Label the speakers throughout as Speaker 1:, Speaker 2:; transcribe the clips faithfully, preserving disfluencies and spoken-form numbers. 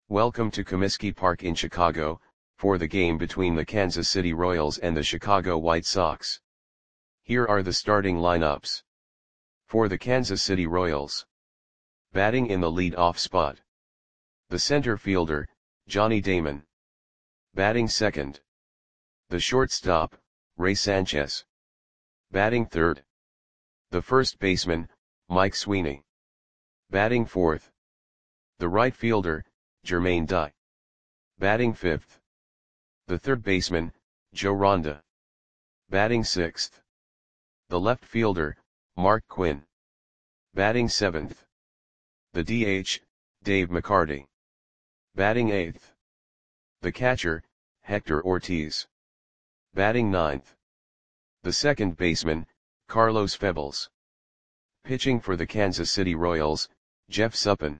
Speaker 1: Welcome to Comiskey Park in Chicago, for the game between the Kansas City Royals and the Chicago White Sox. Here are the starting lineups. For the Kansas City Royals. Batting in the lead-off spot. The center fielder, Johnny Damon. Batting second. The shortstop, Ray Sanchez. Batting third. The first baseman, Mike Sweeney. Batting fourth. The right fielder, Jermaine Dye. Batting fifth. The third baseman, Joe Ronda. Batting sixth. The left fielder, Mark Quinn. Batting seventh. The D H, Dave McCarty. Batting eighth. The catcher, Hector Ortiz. Batting ninth. The second baseman, Carlos Febles. Pitching for the Kansas City Royals, Jeff Suppan.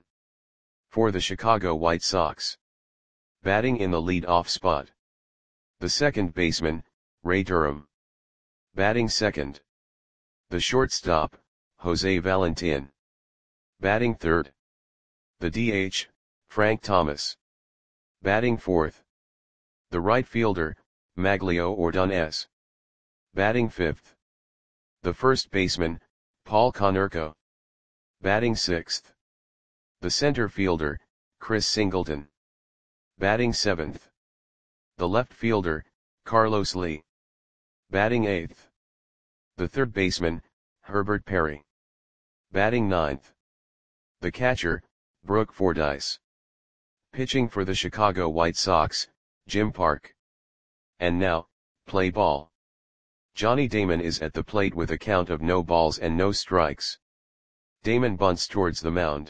Speaker 1: For the Chicago White Sox. Batting in the lead-off spot. The second baseman, Ray Durham. Batting second. The shortstop, Jose Valentin. Batting third. The D H, Frank Thomas. Batting fourth. The right fielder, Maglio Ordonez. Batting fifth. The first baseman, Paul Konerko. Batting sixth. The center fielder, Chris Singleton. Batting seventh. The left fielder, Carlos Lee. Batting eighth. The third baseman, Herbert Perry. Batting ninth. The catcher, Brooke Fordyce. Pitching for the Chicago White Sox, Jim Park. And now, play ball. Johnny Damon is at the plate with a count of no balls and no strikes. Damon bunts towards the mound.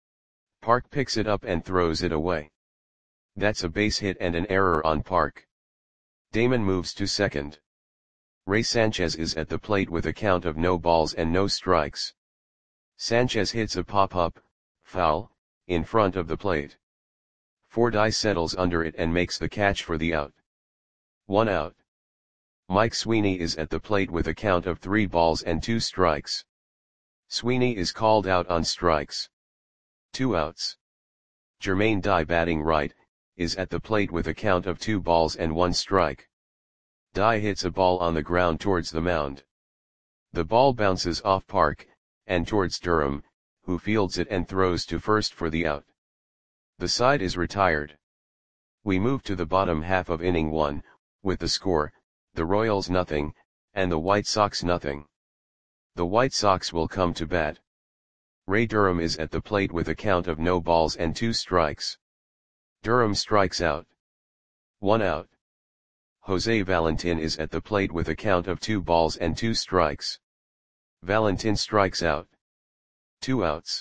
Speaker 1: Park picks it up and throws it away. That's a base hit and an error on Park. Damon moves to second. Ray Sanchez is at the plate with a count of no balls and no strikes. Sanchez hits a pop-up, foul, in front of the plate. Fordyce settles under it and makes the catch for the out. One out. Mike Sweeney is at the plate with a count of three balls and two strikes. Sweeney is called out on strikes. Two outs. Jermaine Dye, batting right, is at the plate with a count of two balls and one strike. Dye hits a ball on the ground towards the mound. The ball bounces off Park, and towards Durham, who fields it and throws to first for the out. The side is retired. We move to the bottom half of inning one, with the score, the Royals nothing, and the White Sox nothing. The White Sox will come to bat. Ray Durham is at the plate with a count of no balls and two strikes. Durham strikes out. One out. Jose Valentin is at the plate with a count of two balls and two strikes. Valentin strikes out. Two outs.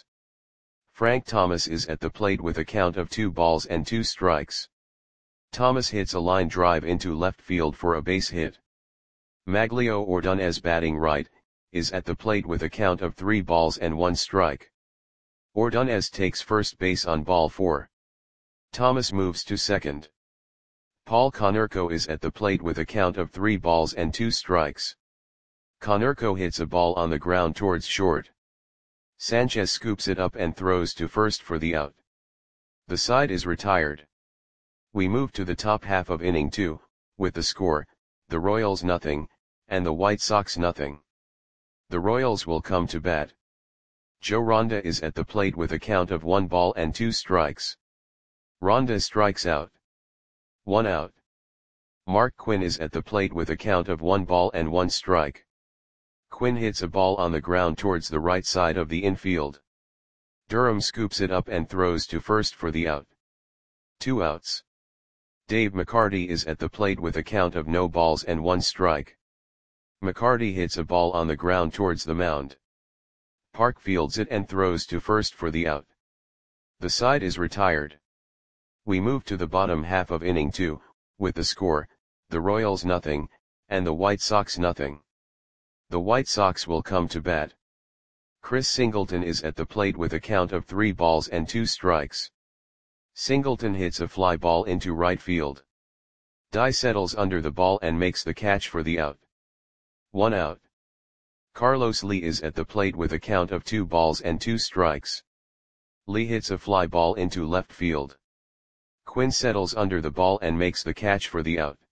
Speaker 1: Frank Thomas is at the plate with a count of two balls and two strikes. Thomas hits a line drive into left field for a base hit. Maglio Ordonez, batting right, is at the plate with a count of three balls and one strike. Ordonez takes first base on ball four. Thomas moves to second. Paul Konerko is at the plate with a count of three balls and two strikes. Konerko hits a ball on the ground towards short. Sanchez scoops it up and throws to first for the out. The side is retired. We move to the top half of inning two, with the score, the Royals nothing, and the White Sox nothing. The Royals will come to bat. Joe Ronda is at the plate with a count of one ball and two strikes. Ronda strikes out. One out. Mark Quinn is at the plate with a count of one ball and one strike. Quinn hits a ball on the ground towards the right side of the infield. Durham scoops it up and throws to first for the out. Two outs. Dave McCarty is at the plate with a count of no balls and one strike. McCarty hits a ball on the ground towards the mound. Park fields it and throws to first for the out. The side is retired. We move to the bottom half of inning two, with the score, the Royals nothing, and the White Sox nothing. The White Sox will come to bat. Chris Singleton is at the plate with a count of three balls and two strikes. Singleton hits a fly ball into right field. Dye settles under the ball and makes the catch for the out. One out. Carlos Lee is at the plate with a count of two balls and two strikes. Lee hits a fly ball into left field. Quinn settles under the ball and makes the catch for the out.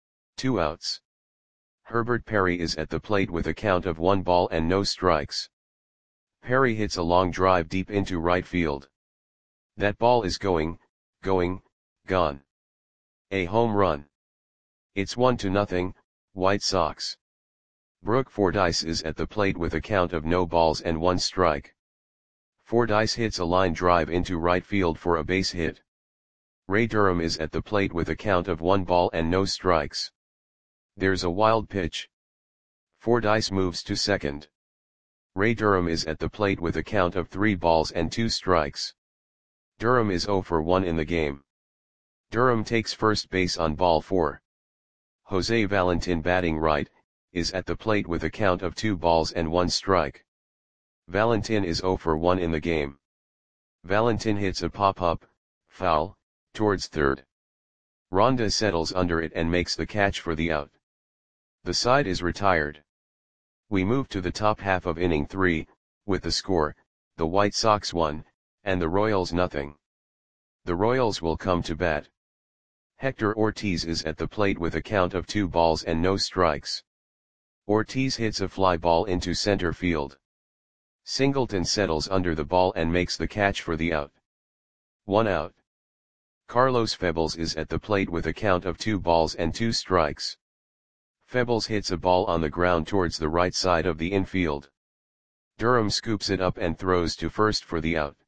Speaker 1: Two outs. Herbert Perry is at the plate with a count of one ball and no strikes. Perry hits a long drive deep into right field. That ball is going, going, gone. A home run. It's one to nothing, White Sox. Brooke Fordyce is at the plate with a count of no balls and one strike. Fordyce hits a line drive into right field for a base hit. Ray Durham is at the plate with a count of one ball and no strikes. There's a wild pitch. Fordyce moves to second. Ray Durham is at the plate with a count of three balls and two strikes. Durham is oh for one in the game. Durham takes first base on ball four. Jose Valentin, batting right, is at the plate with a count of two balls and one strike. Valentin is oh for one in the game. Valentin hits a pop-up, foul, towards third. Ronda settles under it and makes the catch for the out. The side is retired. We move to the top half of inning three, with the score, the White Sox one, and the Royals nothing. The Royals will come to bat. Hector Ortiz is at the plate with a count of two balls and no strikes. Ortiz hits a fly ball into center field. Singleton settles under the ball and makes the catch for the out. One out. Carlos Febles is at the plate with a count of two balls and two strikes. Febles hits a ball on the ground towards the right side of the infield. Durham scoops it up and throws to first for the out.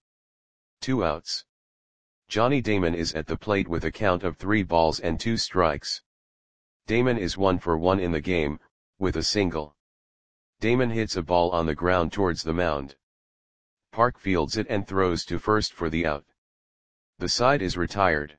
Speaker 1: Two outs. Johnny Damon is at the plate with a count of three balls and two strikes. Damon is one for one in the game, with a single. Damon hits a ball on the ground towards the mound. Park fields it and throws to first for the out. The side is retired.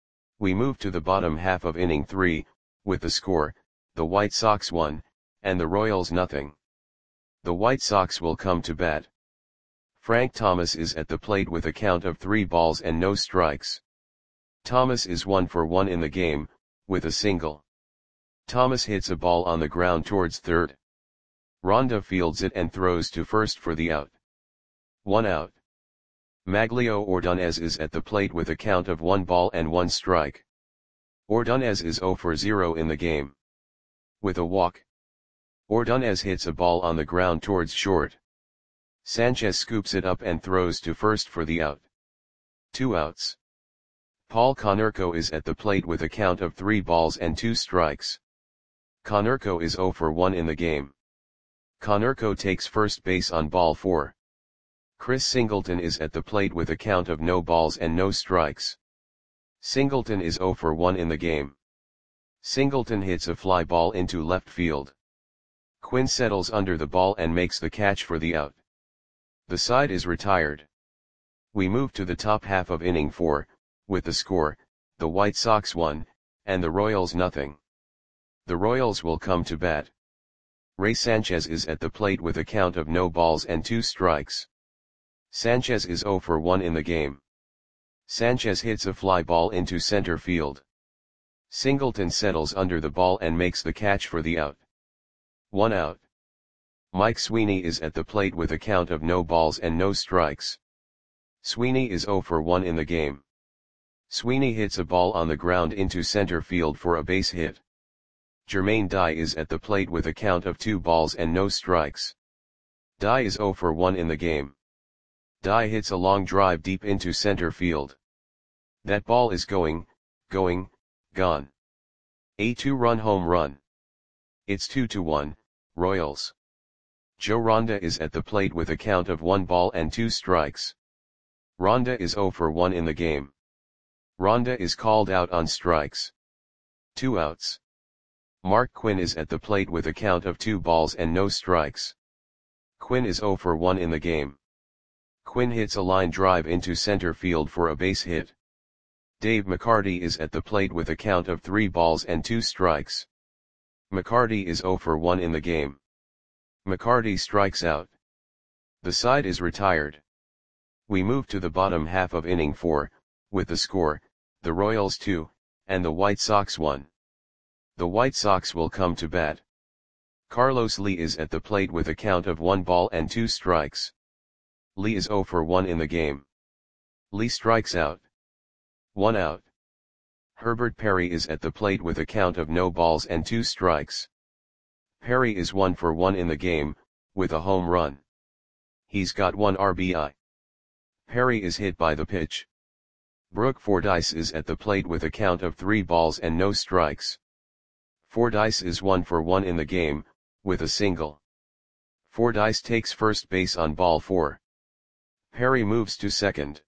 Speaker 1: We move to the bottom half of inning three, with the score, the White Sox one, and the Royals nothing. The White Sox will come to bat. Frank Thomas is at the plate with a count of three balls and no strikes. Thomas is one for one in the game, with a single. Thomas hits a ball on the ground towards third. Ronda fields it and throws to first for the out. One out. Maglio Ordonez is at the plate with a count of one ball and one strike. Ordonez is oh for zero in the game. With a walk. Ordonez hits a ball on the ground towards short. Sanchez scoops it up and throws to first for the out. Two outs. Paul Konerko is at the plate with a count of three balls and two strikes. Konerko is oh for one in the game. Konerko takes first base on ball four. Chris Singleton is at the plate with a count of no balls and no strikes. Singleton is oh for one in the game. Singleton hits a fly ball into left field. Quinn settles under the ball and makes the catch for the out. The side is retired. We move to the top half of inning four, with the score, the White Sox one, and the Royals nothing. The Royals will come to bat. Ray Sanchez is at the plate with a count of no balls and two strikes. Sanchez is oh for one in the game. Sanchez hits a fly ball into center field. Singleton settles under the ball and makes the catch for the out. One out. Mike Sweeney is at the plate with a count of no balls and no strikes. Sweeney is oh for one in the game. Sweeney hits a ball on the ground into center field for a base hit. Jermaine Dye is at the plate with a count of two balls and no strikes. Dye is oh for one in the game. Dye hits a long drive deep into center field. That ball is going, going, gone. A two-run home run. It's two to one, Royals. Joe Ronda is at the plate with a count of one ball and two strikes. Ronda is oh for one in the game. Ronda is called out on strikes. Two outs. Mark Quinn is at the plate with a count of two balls and no strikes. Quinn is oh for one in the game. Quinn hits a line drive into center field for a base hit. Dave McCarty is at the plate with a count of three balls and two strikes. McCarty is oh for one in the game. McCarty strikes out. The side is retired. We move to the bottom half of inning four, with the score, the Royals two, and the White Sox one. The White Sox will come to bat. Carlos Lee is at the plate with a count of one ball and two strikes. Lee is oh for one in the game. Lee strikes out. One out. Herbert Perry is at the plate with a count of no balls and two strikes. Perry is one for one in the game, with a home run. He's got one R B I. Perry is hit by the pitch. Brooke Fordyce is at the plate with a count of three balls and no strikes. Fordyce is one for one in the game, with a single. Fordyce takes first base on ball four. Perry moves to second.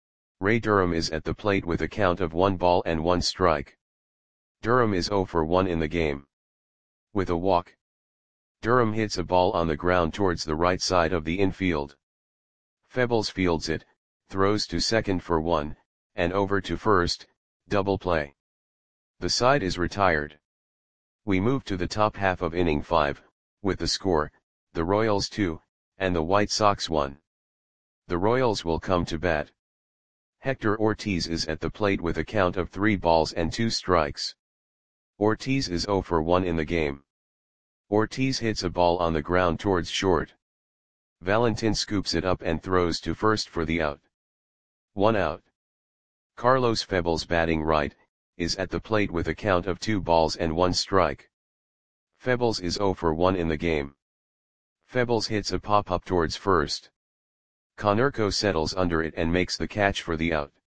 Speaker 1: Ray Durham is at the plate with a count of one ball and one strike. Durham is zero for one in the game. With a walk. Durham hits a ball on the ground towards the right side of the infield. Febbles fields it, throws to second for one, and over to first, double play. The side is retired. We move to the top half of inning five, with the score, the Royals two, and the White Sox one. The Royals will come to bat. Hector Ortiz is at the plate with a count of three balls and two strikes. Ortiz is zero for one in the game. Ortiz hits a ball on the ground towards short. Valentin scoops it up and throws to first for the out. One out. Carlos Febbles, batting right, is at the plate with a count of two balls and one strike. Febbles is zero for one in the game. Febbles hits a pop-up towards first. Konerko settles under it and makes the catch for the out.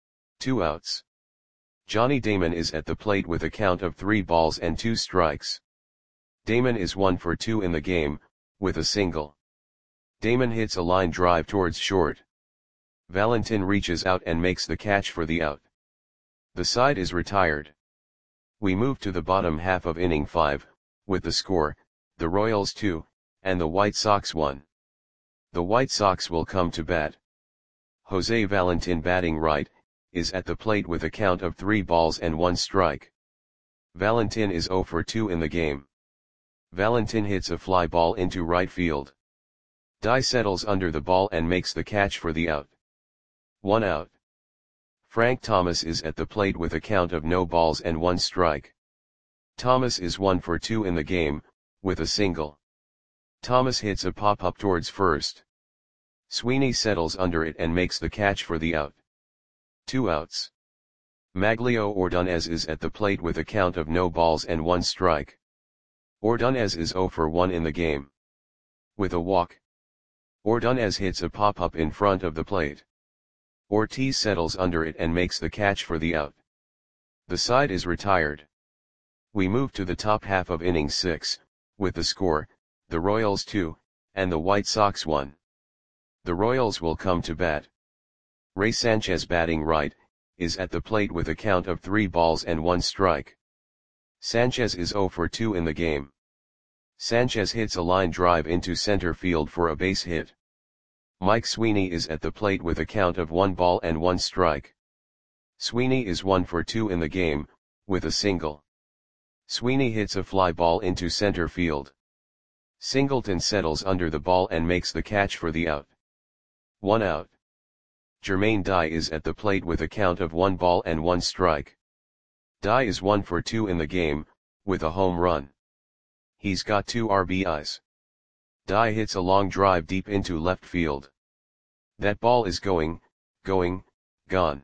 Speaker 1: Two outs. Johnny Damon is at the plate with a count of three balls and two strikes. Damon is one for two in the game, with a single. Damon hits a line drive towards short. Valentin reaches out and makes the catch for the out. The side is retired. We move to the bottom half of inning five, with the score, the Royals two, and the White Sox one. The White Sox will come to bat. Jose Valentin, batting right, is at the plate with a count of three balls and one strike. Valentin is zero for two in the game. Valentin hits a fly ball into right field. Dye settles under the ball and makes the catch for the out. One out. Frank Thomas is at the plate with a count of no balls and one strike. Thomas is one for two in the game, with a single. Thomas hits a pop-up towards first. Sweeney settles under it and makes the catch for the out. Two outs. Maglio Ordonez is at the plate with a count of no balls and one strike. Ordonez is zero for one in the game. With a walk. Ordonez hits a pop-up in front of the plate. Ortiz settles under it and makes the catch for the out. The side is retired. We move to the top half of inning six, with the score, the Royals two, and the White Sox one. The Royals will come to bat. Ray Sanchez, batting right, is at the plate with a count of three balls and one strike. Sanchez is zero for two in the game. Sanchez hits a line drive into center field for a base hit. Mike Sweeney is at the plate with a count of one ball and one strike. Sweeney is one for two in the game, with a single. Sweeney hits a fly ball into center field. Singleton settles under the ball and makes the catch for the out. One out. Jermaine Dye is at the plate with a count of one ball and one strike. Dye is one for two in the game, with a home run. He's got two R B Is. Dye hits a long drive deep into left field. That ball is going, going, gone.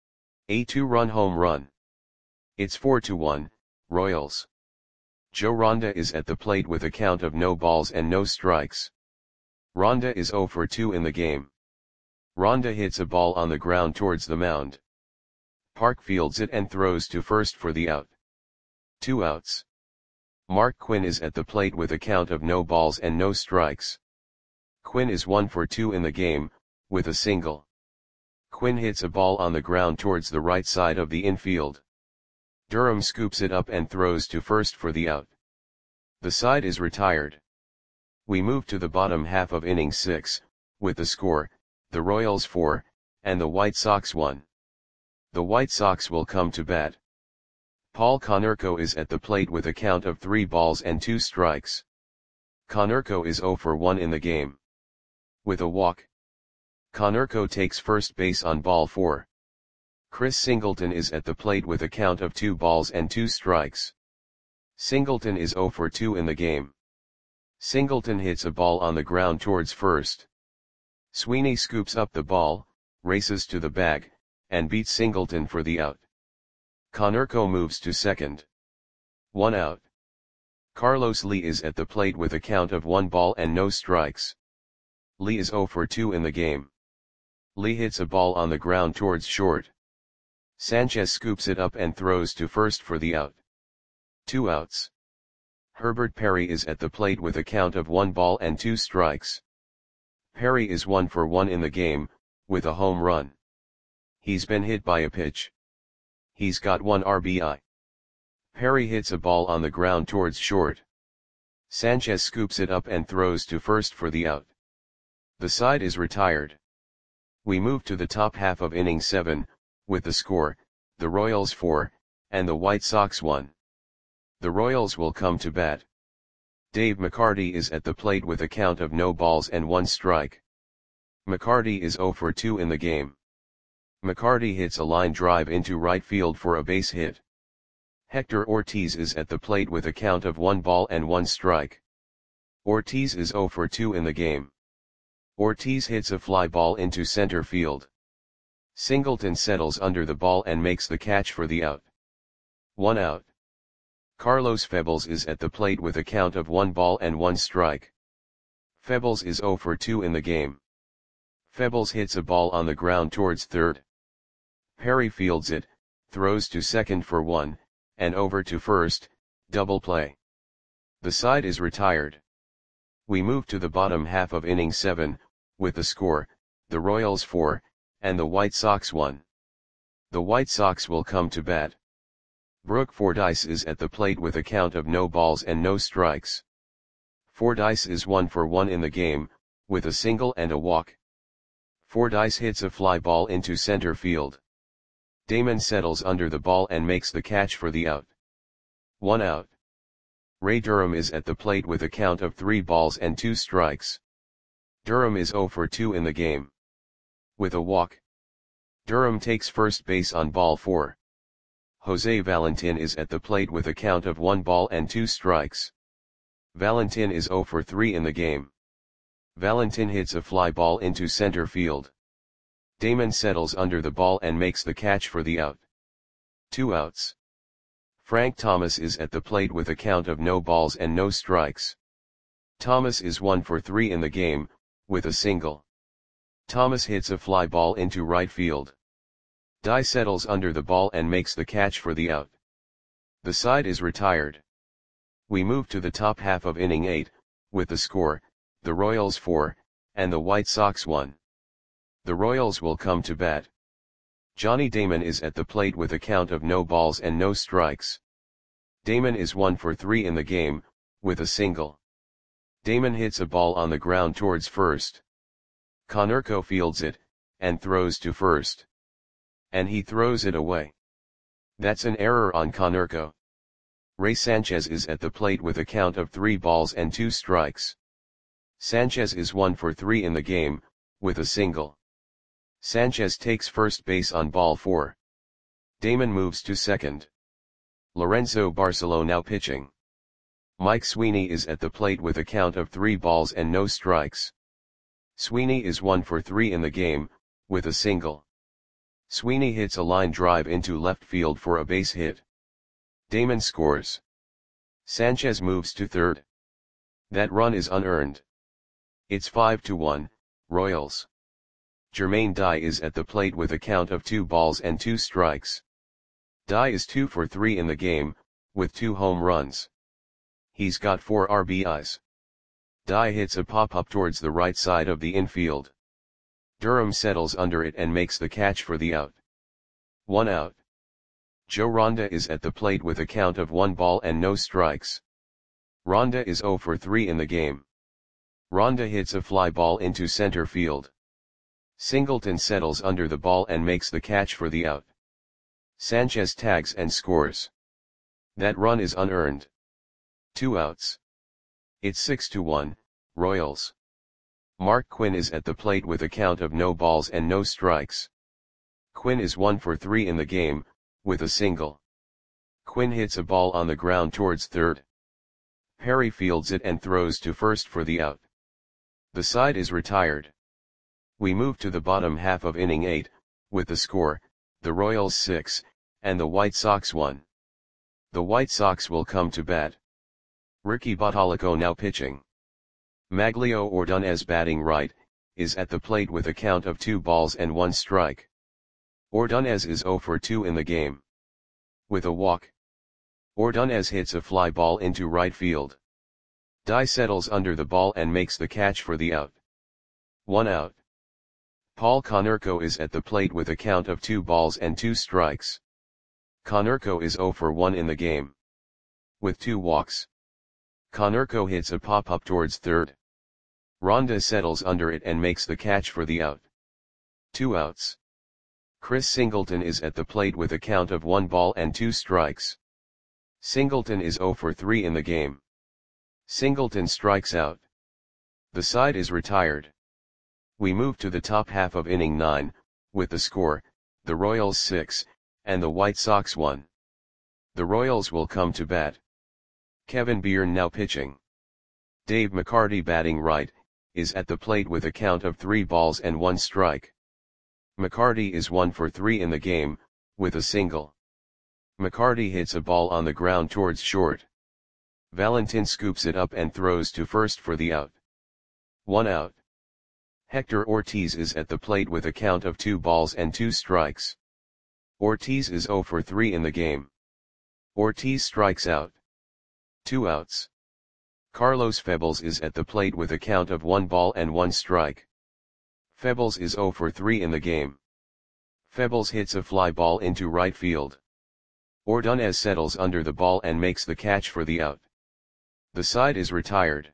Speaker 1: A two-run home run. It's four to one, Royals. Joe Ronda is at the plate with a count of no balls and no strikes. Ronda is zero for two in the game. Ronda hits a ball on the ground towards the mound. Park fields it and throws to first for the out. Two outs. Mark Quinn is at the plate with a count of no balls and no strikes. Quinn is one for two in the game, with a single. Quinn hits a ball on the ground towards the right side of the infield. Durham scoops it up and throws to first for the out. The side is retired. We move to the bottom half of inning six, with the score, the Royals four, and the White Sox one. The White Sox will come to bat. Paul Konerko is at the plate with a count of three balls and two strikes. Konerko is zero for one in the game. With a walk. Konerko takes first base on ball four. Chris Singleton is at the plate with a count of two balls and two strikes. Singleton is zero for two in the game. Singleton hits a ball on the ground towards first. Sweeney scoops up the ball, races to the bag, and beats Singleton for the out. Konerko moves to second. One out. Carlos Lee is at the plate with a count of one ball and no strikes. Lee is zero for two in the game. Lee hits a ball on the ground towards short. Sanchez scoops it up and throws to first for the out. Two outs. Herbert Perry is at the plate with a count of one ball and two strikes. Perry is one for one in the game, with a home run. He's been hit by a pitch. He's got one R B I. Perry hits a ball on the ground towards short. Sanchez scoops it up and throws to first for the out. The side is retired. We move to the top half of inning seven, with the score, the Royals four, and the White Sox one. The Royals will come to bat. Dave McCarty is at the plate with a count of no balls and one strike. McCarty is zero for two in the game. McCarty hits a line drive into right field for a base hit. Hector Ortiz is at the plate with a count of one ball and one strike. Ortiz is zero for two in the game. Ortiz hits a fly ball into center field. Singleton settles under the ball and makes the catch for the out. One out. Carlos Febles is at the plate with a count of one ball and one strike. Febles is zero for two in the game. Febles hits a ball on the ground towards third. Perry fields it, throws to second for one, and over to first, double play. The side is retired. We move to the bottom half of inning seven, with the score, the Royals four, and the White Sox one. The White Sox will come to bat. Brooke Fordyce is at the plate with a count of no balls and no strikes. Fordyce is one for one in the game, with a single and a walk. Fordyce hits a fly ball into center field. Damon settles under the ball and makes the catch for the out. One out. Ray Durham is at the plate with a count of three balls and two strikes. Durham is zero for two in the game. With a walk. Durham takes first base on ball four. Jose Valentin is at the plate with a count of one ball and two strikes. Valentin is zero for three in the game. Valentin hits a fly ball into center field. Damon settles under the ball and makes the catch for the out. Two outs. Frank Thomas is at the plate with a count of no balls and no strikes. Thomas is one for three in the game, with a single. Thomas hits a fly ball into right field. Dye settles under the ball and makes the catch for the out. The side is retired. We move to the top half of inning eight, with the score, the Royals four, and the White Sox one. The Royals will come to bat. Johnny Damon is at the plate with a count of no balls and no strikes. Damon is one for three in the game, with a single. Damon hits a ball on the ground towards first. Konerko fields it, and throws to first. And he throws it away. That's an error on Konerko. Ray Sanchez is at the plate with a count of three balls and two strikes. Sanchez is one for three in the game, with a single. Sanchez takes first base on ball four. Damon moves to second. Lorenzo Barcelo now pitching. Mike Sweeney is at the plate with a count of three balls and no strikes. Sweeney is one for three in the game, with a single. Sweeney hits a line drive into left field for a base hit. Damon scores. Sanchez moves to third. That run is unearned. It's five to one, Royals. Jermaine Dye is at the plate with a count of two balls and two strikes. Dye is two for three in the game, with two home runs. He's got four R B Is. Dye hits a pop-up towards the right side of the infield. Durham settles under it and makes the catch for the out. One out. Joe Ronda is at the plate with a count of one ball and no strikes. Ronda is zero for three in the game. Ronda hits a fly ball into center field. Singleton settles under the ball and makes the catch for the out. Sanchez tags and scores. That run is unearned. Two outs. It's six to one, Royals. Mark Quinn is at the plate with a count of no balls and no strikes. Quinn is one for three in the game, with a single. Quinn hits a ball on the ground towards third. Perry fields it and throws to first for the out. The side is retired. We move to the bottom half of inning eight, with the score, the Royals six, and the White Sox won. The White Sox will come to bat. Ricky Bottalico now pitching. Maglio Ordonez batting right, is at the plate with a count of two balls and one strike. Ordonez is zero for two in the game. With a walk. Ordonez hits a fly ball into right field. Dye settles under the ball and makes the catch for the out. One out. Paul Konerko is at the plate with a count of two balls and two strikes. Konerko is zero for one in the game. With two walks. Konerko hits a pop-up towards third. Ronda settles under it and makes the catch for the out. Two outs. Chris Singleton is at the plate with a count of one ball and two strikes. Singleton is zero for three in the game. Singleton strikes out. The side is retired. We move to the top half of inning nine, with the score, the Royals six, and the White Sox one. The Royals will come to bat. Kevin Byrne now pitching. Dave McCarty batting right, is at the plate with a count of three balls and one strike. McCarty is one for three in the game, with a single. McCarty hits a ball on the ground towards short. Valentin scoops it up and throws to first for the out. One out. Hector Ortiz is at the plate with a count of two balls and two strikes. Ortiz is zero for three in the game. Ortiz strikes out. Two outs. Carlos Febles is at the plate with a count of one ball and one strike. Febles is zero for three in the game. Febles hits a fly ball into right field. Ordonez settles under the ball and makes the catch for the out. The side is retired.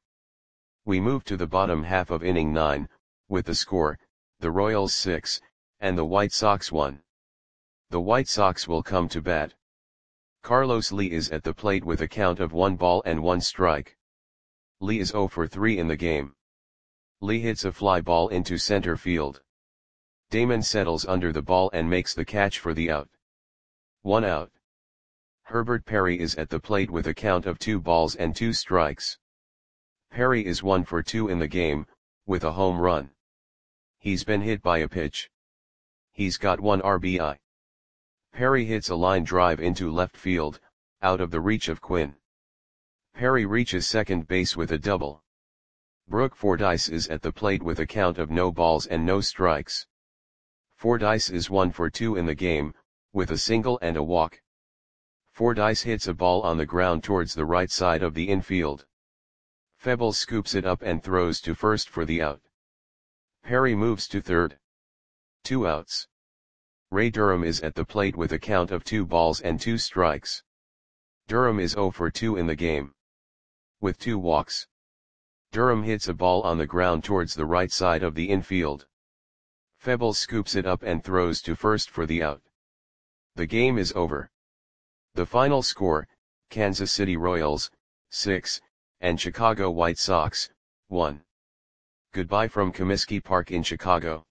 Speaker 1: We move to the bottom half of inning nine, with the score, the Royals six, and the White Sox one. The White Sox will come to bat. Carlos Lee is at the plate with a count of one ball and one strike. Lee is zero for three in the game. Lee hits a fly ball into center field. Damon settles under the ball and makes the catch for the out. One out. Herbert Perry is at the plate with a count of two balls and two strikes. Perry is one for two in the game, with a home run. He's been hit by a pitch. He's got one R B I. Perry hits a line drive into left field, out of the reach of Quinn. Perry reaches second base with a double. Brooke Fordyce is at the plate with a count of no balls and no strikes. Fordyce is one for two in the game, with a single and a walk. Fordyce hits a ball on the ground towards the right side of the infield. Febles scoops it up and throws to first for the out. Perry moves to third. Two outs. Ray Durham is at the plate with a count of two balls and two strikes. Durham is zero for two in the game. With two walks. Durham hits a ball on the ground towards the right side of the infield. Febles scoops it up and throws to first for the out. The game is over. The final score, Kansas City Royals, six, and Chicago White Sox, one. Goodbye from Comiskey Park in Chicago.